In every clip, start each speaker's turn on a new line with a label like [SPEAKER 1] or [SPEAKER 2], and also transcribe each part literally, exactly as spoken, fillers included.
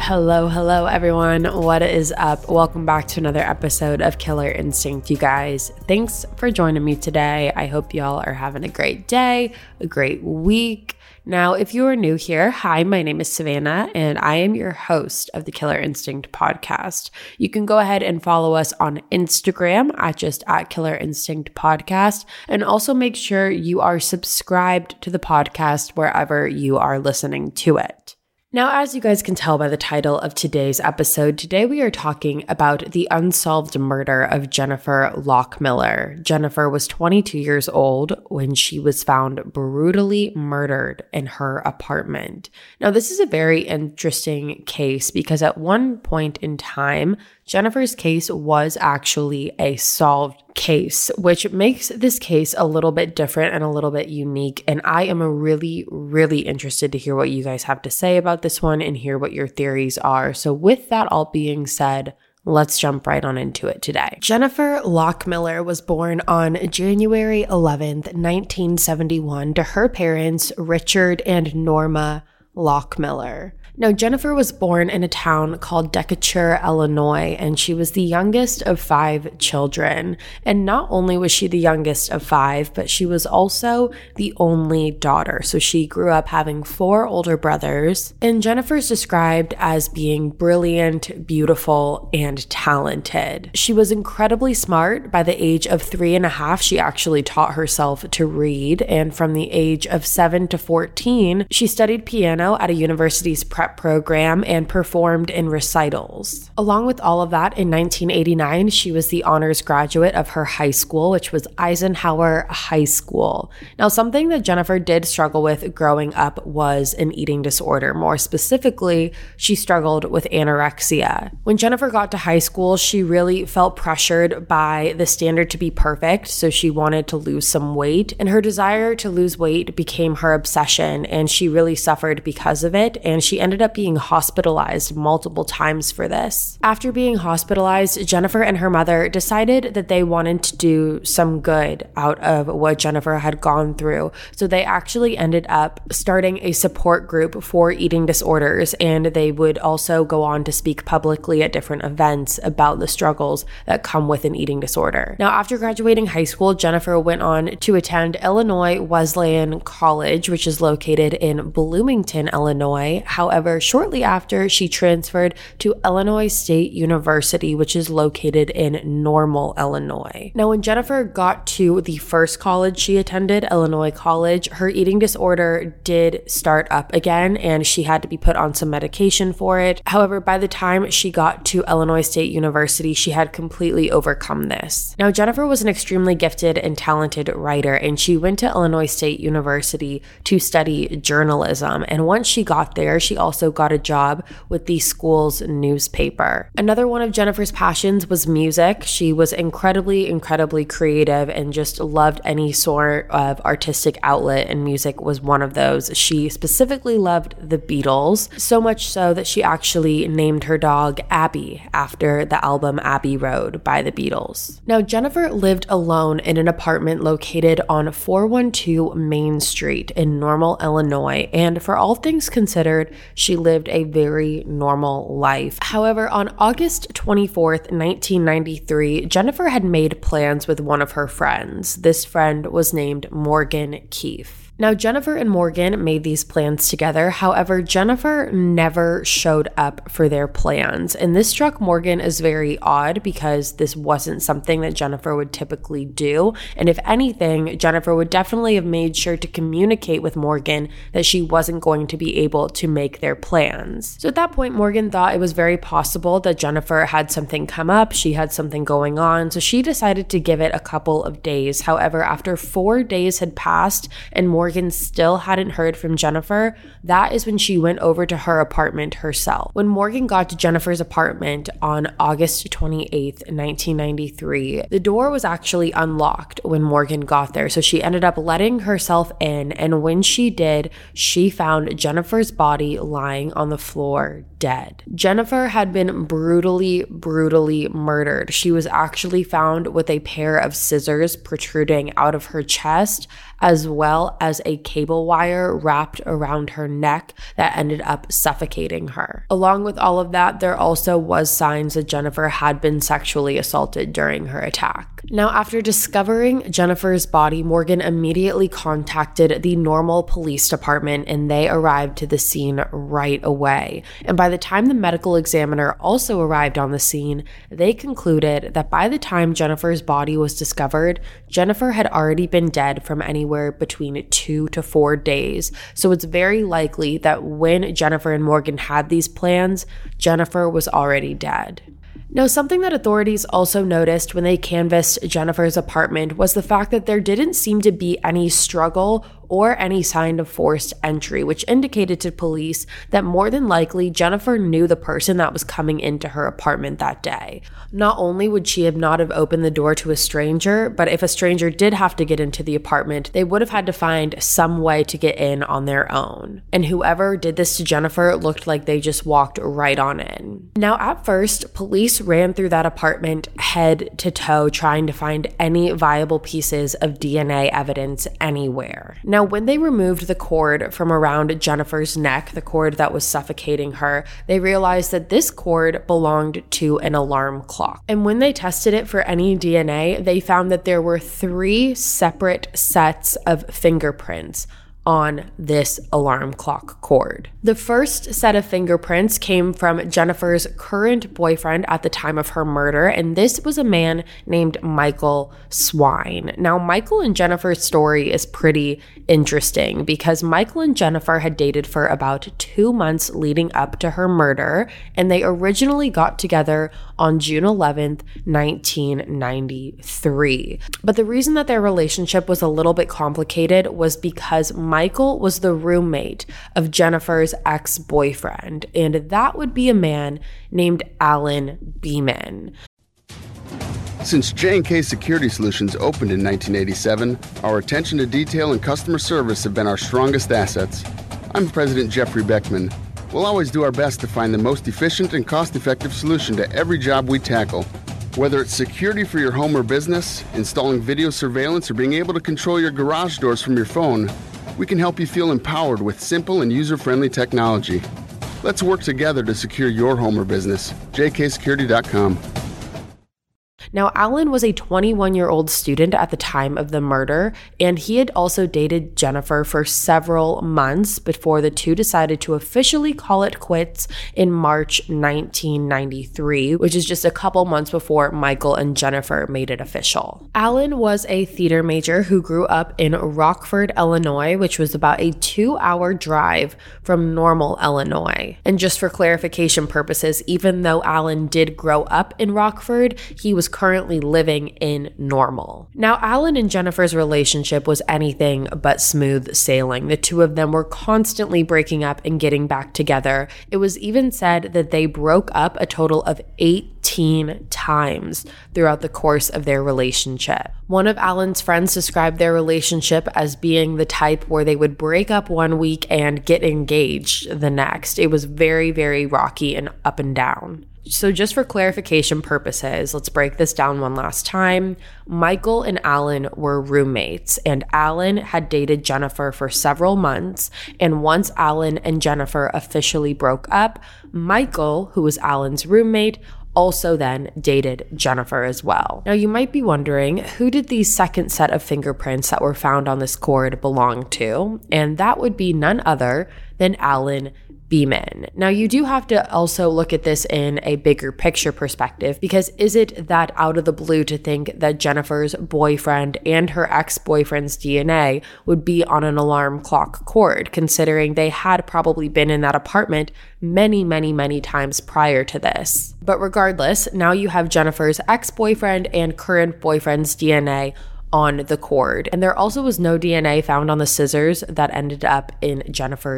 [SPEAKER 1] Hello, hello everyone. What is up? Welcome back to another episode of Killer Instinct, you guys. Thanks for joining me today. I hope y'all are having a great day, a great week. Now, if you are new here, hi, my name is Savannah, and I am your host of the Killer Instinct podcast. You can go ahead and follow us on Instagram at just at Killer Instinct Podcast, and also make sure you are subscribed to the podcast wherever you are listening to it. Now, as you guys can tell by the title of today's episode, today we are talking about the unsolved murder of Jennifer Lockmiller. Jennifer was twenty-two years old when she was found brutally murdered in her apartment. Now, this is a very interesting case because at one point in time, Jennifer's case was actually a solved case, which makes this case a little bit different and a little bit unique. And I am really, really interested to hear what you guys have to say about this one and hear what your theories are. So with that all being said, let's jump right on into it today. Jennifer Lockmiller was born on January eleventh, nineteen seventy-one to her parents, Richard and Norma Lockmiller. Now, Jennifer was born in a town called Decatur, Illinois, and she was the youngest of five children. And not only was she the youngest of five, but she was also the only daughter. So she grew up having four older brothers. And Jennifer's described as being brilliant, beautiful, and talented. She was incredibly smart. By the age of three and a half, she actually taught herself to read. And from the age of seven to fourteen, she studied piano at a university's prep program and performed in recitals. Along with all of that, in nineteen eighty-nine, she was the honors graduate of her high school, which was Eisenhower High School. Now, something that Jennifer did struggle with growing up was an eating disorder. More specifically, she struggled with anorexia. When Jennifer got to high school, she really felt pressured by the standard to be perfect, so she wanted to lose some weight, and her desire to lose weight became her obsession, and she really suffered because of it, and she ended up being hospitalized multiple times for this. After being hospitalized, Jennifer and her mother decided that they wanted to do some good out of what Jennifer had gone through. So they actually ended up starting a support group for eating disorders, and they would also go on to speak publicly at different events about the struggles that come with an eating disorder. Now, after graduating high school, Jennifer went on to attend Illinois Wesleyan College, which is located in Bloomington, Illinois. However, shortly after, she transferred to Illinois State University, which is located in Normal, Illinois. Now, when Jennifer got to the first college she attended, Illinois College, her eating disorder did start up again, and she had to be put on some medication for it. However, by the time she got to Illinois State University, she had completely overcome this. Now, Jennifer was an extremely gifted and talented writer, and she went to Illinois State University to study journalism. And once she got there, she also also got a job with the school's newspaper. Another one of Jennifer's passions was music. She was incredibly, incredibly creative and just loved any sort of artistic outlet, and music was one of those. She specifically loved the Beatles, so much so that she actually named her dog Abby after the album Abbey Road by the Beatles. Now, Jennifer lived alone in an apartment located on four one two Main Street in Normal, Illinois, and for all things considered, she lived a very normal life. However, on August twenty-fourth, nineteen ninety-three, Jennifer had made plans with one of her friends. This friend was named Morgan Keefe. Now, Jennifer and Morgan made these plans together. However, Jennifer never showed up for their plans. And this struck Morgan as very odd because this wasn't something that Jennifer would typically do. And if anything, Jennifer would definitely have made sure to communicate with Morgan that she wasn't going to be able to make their plans. So at that point, Morgan thought it was very possible that Jennifer had something come up. She had something going on. So she decided to give it a couple of days. However, after four days had passed and Morgan Morgan still hadn't heard from Jennifer, that is when she went over to her apartment herself. When Morgan got to Jennifer's apartment on August twenty-eighth, nineteen ninety-three, the door was actually unlocked when Morgan got there, so she ended up letting herself in, and when she did, she found Jennifer's body lying on the floor, dead. Jennifer had been brutally, brutally murdered. She was actually found with a pair of scissors protruding out of her chest, as well as a cable wire wrapped around her neck that ended up suffocating her. Along with all of that, there also was signs that Jennifer had been sexually assaulted during her attack. Now, after discovering Jennifer's body, Morgan immediately contacted the Normal Police Department, and they arrived to the scene right away. And by the time the medical examiner also arrived on the scene, they concluded that by the time Jennifer's body was discovered, Jennifer had already been dead from anywhere between two to four days. So it's very likely that when Jennifer and Morgan had these plans, Jennifer was already dead. Now, something that authorities also noticed when they canvassed Jennifer's apartment was the fact that there didn't seem to be any struggle or any sign of forced entry, which indicated to police that more than likely Jennifer knew the person that was coming into her apartment that day. Not only would she have not have opened the door to a stranger, but if a stranger did have to get into the apartment, they would have had to find some way to get in on their own. And whoever did this to Jennifer looked like they just walked right on in. Now, at first, police ran through that apartment head to toe trying to find any viable pieces of D N A evidence anywhere. Now, when they removed the cord from around Jennifer's neck, the cord that was suffocating her, they realized that this cord belonged to an alarm clock. And when they tested it for any D N A, they found that there were three separate sets of fingerprints on this alarm clock cord. The first set of fingerprints came from Jennifer's current boyfriend at the time of her murder, and this was a man named Michael Swine. Now, Michael and Jennifer's story is pretty interesting because Michael and Jennifer had dated for about two months leading up to her murder, and they originally got together on June eleventh, nineteen ninety-three. But the reason that their relationship was a little bit complicated was because Michael was the roommate of Jennifer's ex-boyfriend, and that would be a man named Alan Beeman.
[SPEAKER 2] Since J and K Security Solutions opened in nineteen eighty-seven, our attention to detail and customer service have been our strongest assets. I'm President Jeffrey Beckman. We'll always do our best to find the most efficient and cost-effective solution to every job we tackle. Whether it's security for your home or business, installing video surveillance, or being able to control your garage doors from your phone, we can help you feel empowered with simple and user-friendly technology. Let's work together to secure your home or business. J K security dot com.
[SPEAKER 1] Now, Alan was a twenty-one-year-old student at the time of the murder, and he had also dated Jennifer for several months before the two decided to officially call it quits in March nineteen ninety-three, which is just a couple months before Michael and Jennifer made it official. Alan was a theater major who grew up in Rockford, Illinois, which was about a two-hour drive from Normal, Illinois. And just for clarification purposes, even though Alan did grow up in Rockford, he was currently living in Normal. Now, Alan and Jennifer's relationship was anything but smooth sailing. The two of them were constantly breaking up and getting back together. It was even said that they broke up a total of eighteen times throughout the course of their relationship. One of Alan's friends described their relationship as being the type where they would break up one week and get engaged the next. It was very, very rocky and up and down. So just for clarification purposes, let's break this down one last time. Michael and Alan were roommates, and Alan had dated Jennifer for several months. And once Alan and Jennifer officially broke up, Michael, who was Alan's roommate, also then dated Jennifer as well. Now, you might be wondering, who did the second set of fingerprints that were found on this cord belong to? And that would be none other than Alan Beeman. Now, you do have to also look at this in a bigger picture perspective, because is it that out of the blue to think that Jennifer's boyfriend and her ex-boyfriend's D N A would be on an alarm clock cord, considering they had probably been in that apartment many, many, many times prior to this? But regardless, now you have Jennifer's ex-boyfriend and current boyfriend's D N A on the cord. And there also was no D N A found on the scissors that ended up in Jennifer's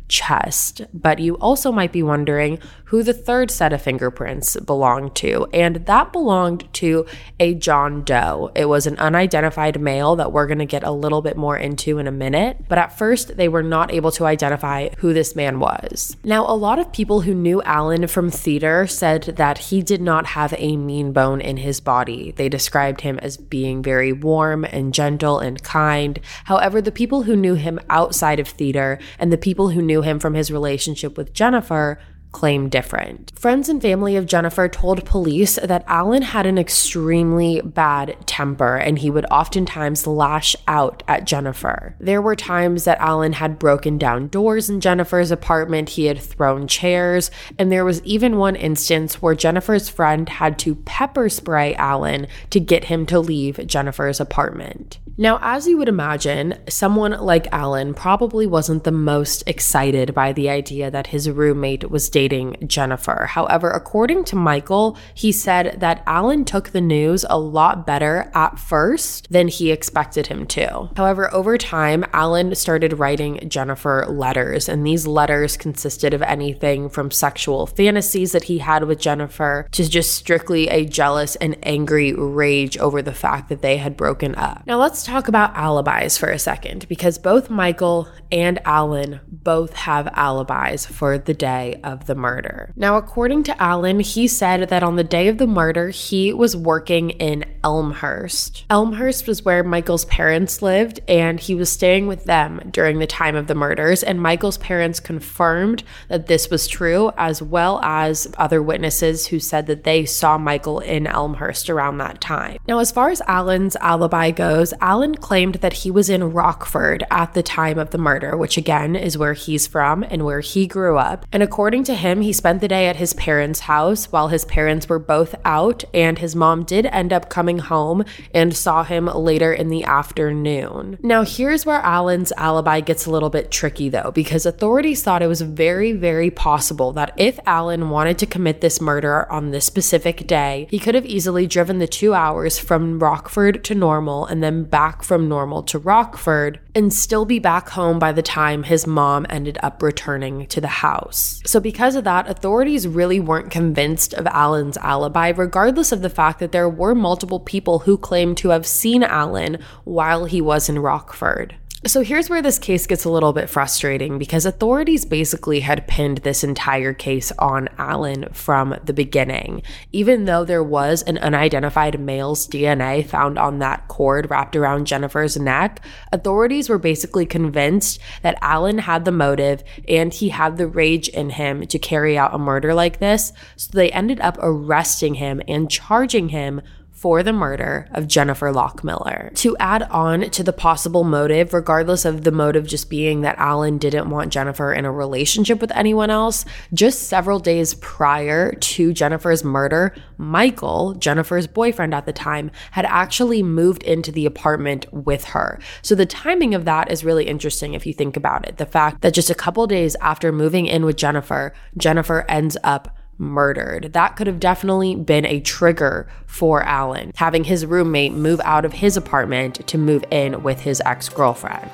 [SPEAKER 1] chest. But you also might be wondering who the third set of fingerprints belonged to, and that belonged to a John Doe. It was an unidentified male that we're going to get a little bit more into in a minute, but at first they were not able to identify who this man was. Now, a lot of people who knew Alan from theater said that he did not have a mean bone in his body. They described him as being very warm and gentle and kind. However, the people who knew him outside of theater and the people who knew him from his relationship with Jennifer claim different. Friends and family of Jennifer told police that Alan had an extremely bad temper and he would oftentimes lash out at Jennifer. There were times that Alan had broken down doors in Jennifer's apartment, he had thrown chairs, and there was even one instance where Jennifer's friend had to pepper spray Alan to get him to leave Jennifer's apartment. Now, as you would imagine, someone like Alan probably wasn't the most excited by the idea that his roommate was dating Jennifer. However, according to Michael, he said that Alan took the news a lot better at first than he expected him to. However, over time, Alan started writing Jennifer letters, and these letters consisted of anything from sexual fantasies that he had with Jennifer to just strictly a jealous and angry rage over the fact that they had broken up. Now, let's talk about alibis for a second, because both Michael and Alan both have alibis for the day of the murder. Now, according to Alan, he said that on the day of the murder, he was working in Elmhurst. Elmhurst was where Michael's parents lived, and he was staying with them during the time of the murders, and Michael's parents confirmed that this was true, as well as other witnesses who said that they saw Michael in Elmhurst around that time. Now, as far as Alan's alibi goes, Alan claimed that he was in Rockford at the time of the murder, which again is where he's from and where he grew up. And according to him, he spent the day at his parents' house while his parents were both out, and his mom did end up coming home and saw him later in the afternoon. Now, here's where Alan's alibi gets a little bit tricky though, because authorities thought it was very, very possible that if Alan wanted to commit this murder on this specific day, he could have easily driven the two hours from Rockford to Normal and then back from Normal to Rockford and still be back home by the time his mom ended up returning to the house. So because of that, authorities really weren't convinced of Alan's alibi, regardless of the fact that there were multiple people who claimed to have seen Alan while he was in Rockford. So here's where this case gets a little bit frustrating, because authorities basically had pinned this entire case on Alan from the beginning. Even though there was an unidentified male's D N A found on that cord wrapped around Jennifer's neck, authorities were basically convinced that Alan had the motive and he had the rage in him to carry out a murder like this, so they ended up arresting him and charging him for the murder of Jennifer Lockmiller. To add on to the possible motive, regardless of the motive just being that Alan didn't want Jennifer in a relationship with anyone else, just several days prior to Jennifer's murder, Michael, Jennifer's boyfriend at the time, had actually moved into the apartment with her. So the timing of that is really interesting if you think about it. The fact that just a couple days after moving in with Jennifer, Jennifer ends up murdered. That could have definitely been a trigger for Alan, having his roommate move out of his apartment to move in with his ex-girlfriend.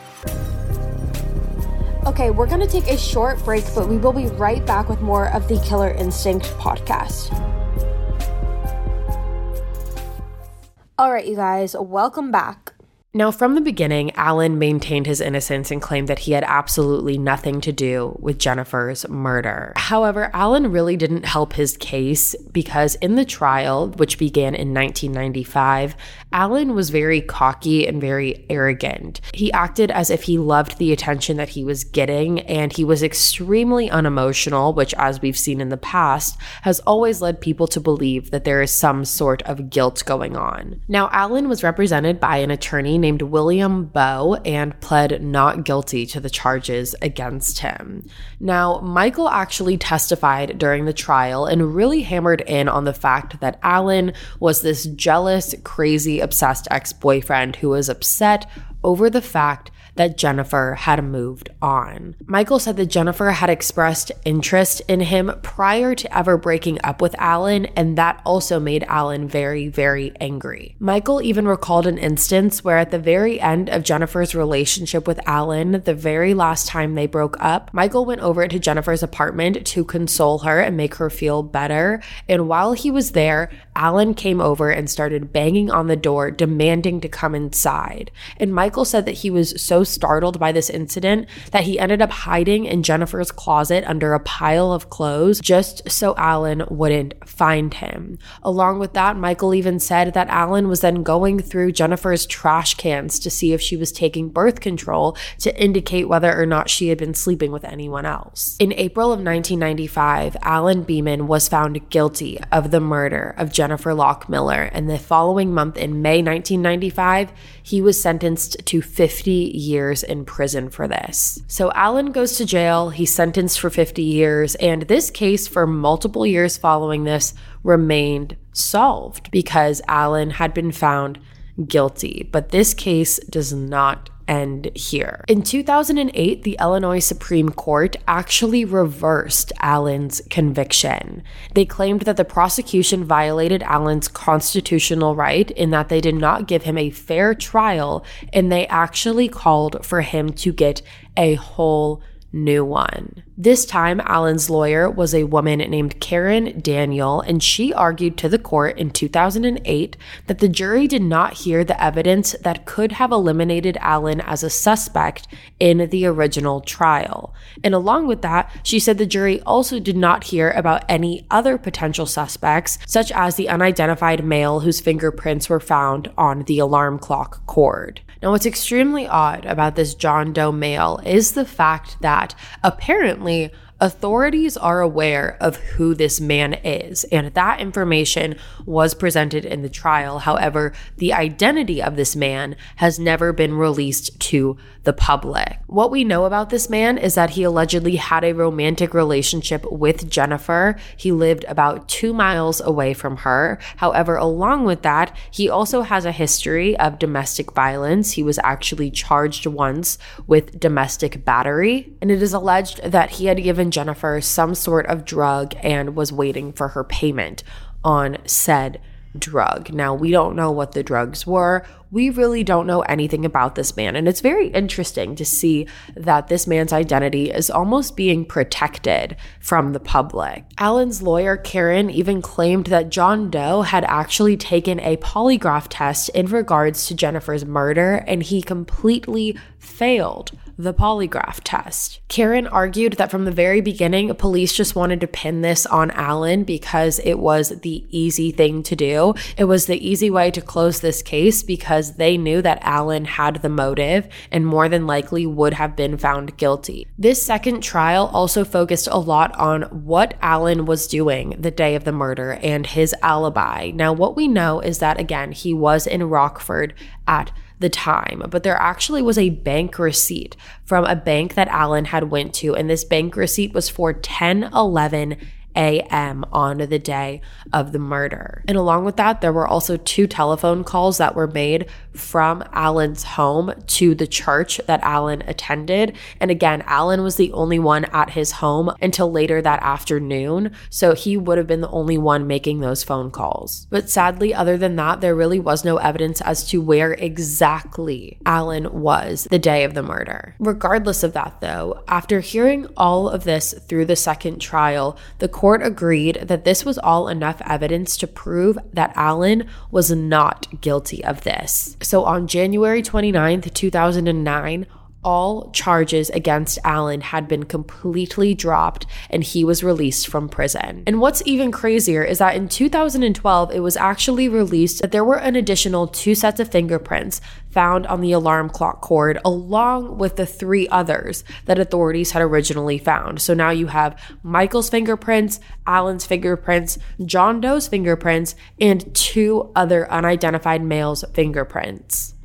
[SPEAKER 3] Okay, we're going to take a short break, but we will be right back with more of the Killer Instinct podcast. All right, you guys, welcome back.
[SPEAKER 1] Now, from the beginning, Alan maintained his innocence and claimed that he had absolutely nothing to do with Jennifer's murder. However, Alan really didn't help his case, because in the trial, which began in nineteen ninety-five, Alan was very cocky and very arrogant. He acted as if he loved the attention that he was getting, and he was extremely unemotional, which, as we've seen in the past, has always led people to believe that there is some sort of guilt going on. Now, Alan was represented by an attorney named William Bowe and pled not guilty to the charges against him. Now, Michael actually testified during the trial and really hammered in on the fact that Alan was this jealous, crazy, obsessed ex-boyfriend who was upset over the fact that Jennifer had moved on. Michael said that Jennifer had expressed interest in him prior to ever breaking up with Alan, and that also made Alan very, very angry. Michael even recalled an instance where at the very end of Jennifer's relationship with Alan, the very last time they broke up, Michael went over to Jennifer's apartment to console her and make her feel better. And while he was there, Alan came over and started banging on the door, demanding to come inside. And Michael said that he was so startled by this incident that he ended up hiding in Jennifer's closet under a pile of clothes just so Alan wouldn't find him. Along with that, Michael even said that Alan was then going through Jennifer's trash cans to see if she was taking birth control to indicate whether or not she had been sleeping with anyone else. In April of nineteen ninety-five, Alan Beeman was found guilty of the murder of Jennifer Lockmiller, and the following month in May nineteen ninety-five, he was sentenced to fifty years in prison for this. So Alan goes to jail, he's sentenced for fifty years, and this case for multiple years following this remained solved because Alan had been found guilty. But this case does not end here. In two thousand eight, the Illinois Supreme Court actually reversed Alan's conviction. They claimed that the prosecution violated Alan's constitutional right in that they did not give him a fair trial, and they actually called for him to get a whole new one. This time, Alan's lawyer was a woman named Karen Daniel, and she argued to the court in two thousand eight that the jury did not hear the evidence that could have eliminated Alan as a suspect in the original trial. And along with that, she said the jury also did not hear about any other potential suspects, such as the unidentified male whose fingerprints were found on the alarm clock cord. Now, what's extremely odd about this John Doe male is the fact that apparently authorities are aware of who this man is, and that information was presented in the trial. However, the identity of this man has never been released to the public. What we know about this man is that he allegedly had a romantic relationship with Jennifer. He lived about two miles away from her. However, along with that, he also has a history of domestic violence. He was actually charged once with domestic battery, and it is alleged that he had given Jennifer some sort of drug and was waiting for her payment on said drug. Now, we don't know what the drugs were. We really don't know anything about this man, and it's very interesting to see that this man's identity is almost being protected from the public. Alan's lawyer, Karen, even claimed that John Doe had actually taken a polygraph test in regards to Jennifer's murder, and he completely failed the polygraph test. Karen argued that from the very beginning, police just wanted to pin this on Alan because it was the easy thing to do. It was the easy way to close this case because they knew that Alan had the motive and more than likely would have been found guilty. This second trial also focused a lot on what Alan was doing the day of the murder and his alibi. Now, what we know is that, again, he was in Rockford at the time, but there actually was a bank receipt from a bank that Alan had went to, and this bank receipt was for ten eleven a m on the day of the murder. And along with that, there were also two telephone calls that were made from Alan's home to the church that Alan attended. And again, Alan was the only one at his home until later that afternoon, so he would have been the only one making those phone calls. But sadly, other than that, there really was no evidence as to where exactly Alan was the day of the murder. Regardless of that, though, after hearing all of this through the second trial, the court agreed that this was all enough evidence to prove that Alan was not guilty of this. So on January twenty-ninth, two thousand nine, all charges against Alan had been completely dropped and he was released from prison. And what's even crazier is that in two thousand twelve, it was actually released that there were an additional two sets of fingerprints found on the alarm clock cord, along with the three others that authorities had originally found. So now you have Michael's fingerprints, Alan's fingerprints, John Doe's fingerprints, and two other unidentified males' fingerprints.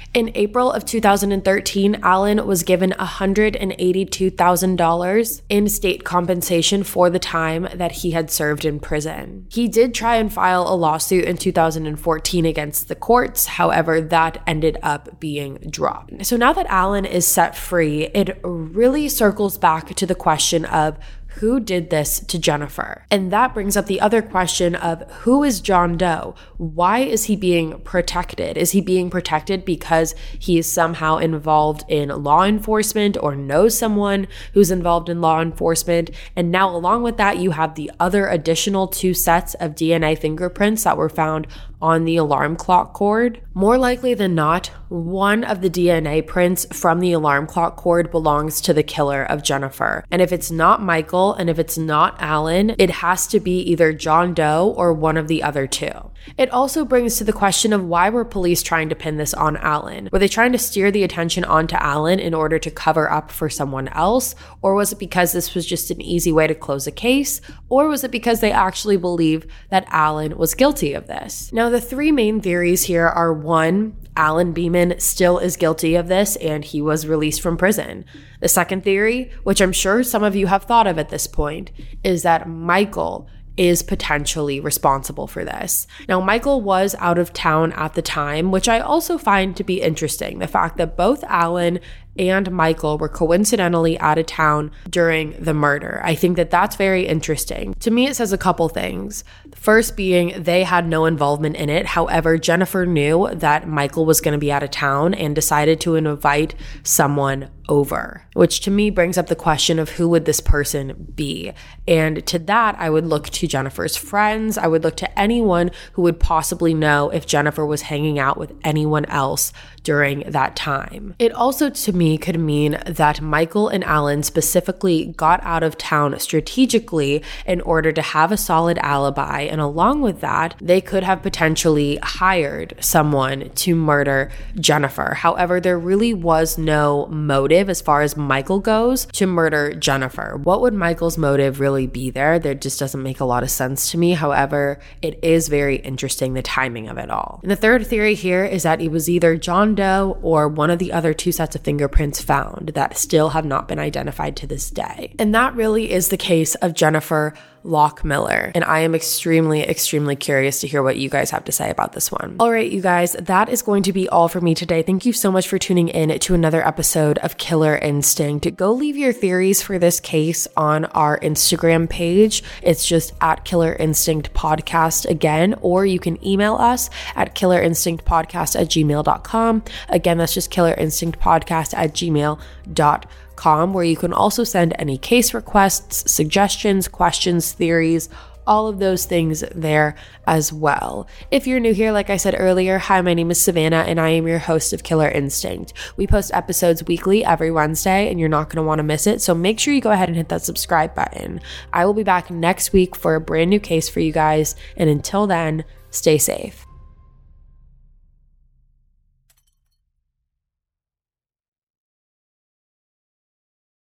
[SPEAKER 1] In April of two thousand thirteen, Allen was given one hundred eighty-two thousand dollars in state compensation for the time that he had served in prison. He did try and file a lawsuit in two thousand fourteen against the courts, however, that ended up being dropped. So now that Allen is set free, it really circles back to the question of who did this to Jennifer? And that brings up the other question of who is John Doe? Why is he being protected? Is he being protected because he is somehow involved in law enforcement or knows someone who's involved in law enforcement? And now along with that, you have the other additional two sets of D N A fingerprints that were found on the alarm clock cord. More likely than not, one of the D N A prints from the alarm clock cord belongs to the killer of Jennifer. And if it's not Michael, and if it's not Allen, it has to be either John Doe or one of the other two. It also brings to the question of why were police trying to pin this on Allen? Were they trying to steer the attention onto Allen in order to cover up for someone else? Or was it because this was just an easy way to close a case? Or was it because they actually believe that Allen was guilty of this? Now, the three main theories here are one, Alan Beeman still is guilty of this and he was released from prison. The second theory, which I'm sure some of you have thought of at this point, is that Michael is potentially responsible for this. Now, Michael was out of town at the time, which I also find to be interesting. The fact that both Alan and Michael were coincidentally out of town during the murder. I think that that's very interesting. To me, it says a couple things. The first being they had no involvement in it. However, Jennifer knew that Michael was going to be out of town and decided to invite someone over, which to me brings up the question of who would this person be? And to that, I would look to Jennifer's friends. I would look to anyone who would possibly know if Jennifer was hanging out with anyone else during that time. It also, to me, could mean that Michael and Alan specifically got out of town strategically in order to have a solid alibi. And along with that, they could have potentially hired someone to murder Jennifer. However, there really was no motive as far as Michael goes to murder Jennifer. What would Michael's motive really be there? That just doesn't make a lot of sense to me. However, it is very interesting, the timing of it all. And the third theory here is that it was either John Doe or one of the other two sets of fingerprints found that still have not been identified to this day. And that really is the case of Jennifer Lockmiller. And I am extremely, extremely curious to hear what you guys have to say about this one. All right, you guys, that is going to be all for me today. Thank you so much for tuning in to another episode of Killer Instinct. Go leave your theories for this case on our Instagram page. It's just at Killer Instinct Podcast again, or you can email us at killer instinct podcast at gmail dot com. Again, that's just killer instinct podcast at gmail dot com, where you can also send any case requests, suggestions, questions, theories, all of those things there as well. If you're new here, like I said earlier, hi, my name is Savannah and I am your host of Killer Instinct. We post episodes weekly every Wednesday and you're not going to want to miss it, so make sure you go ahead and hit that subscribe button. I will be back next week for a brand new case for you guys, and until then, stay safe.